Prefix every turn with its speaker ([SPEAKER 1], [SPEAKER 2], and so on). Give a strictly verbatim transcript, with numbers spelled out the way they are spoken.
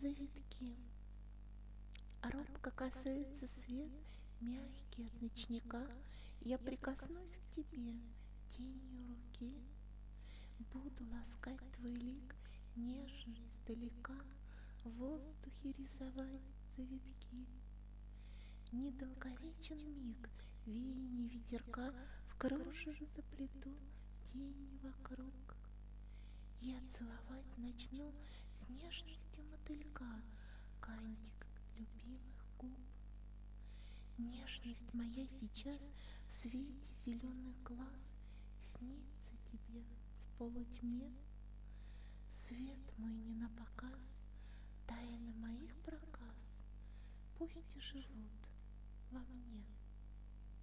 [SPEAKER 1] завитки. Робко касается свет, мягкий от ночника. Я прикоснусь к тебе тенью руки. Буду ласкать твой лик нежно издалека, в воздухе рисовать завитки. Недолговечен миг, веяние ветерка, в кружево заплету тени вокруг. Я целовать начну с нежностью мотылька кантик любимых губ. Нежность моя сейчас в свете зеленых глаз снится тебе в полутьме. Свет мой не напоказ, тайны моих проказ пусть и живут во мне.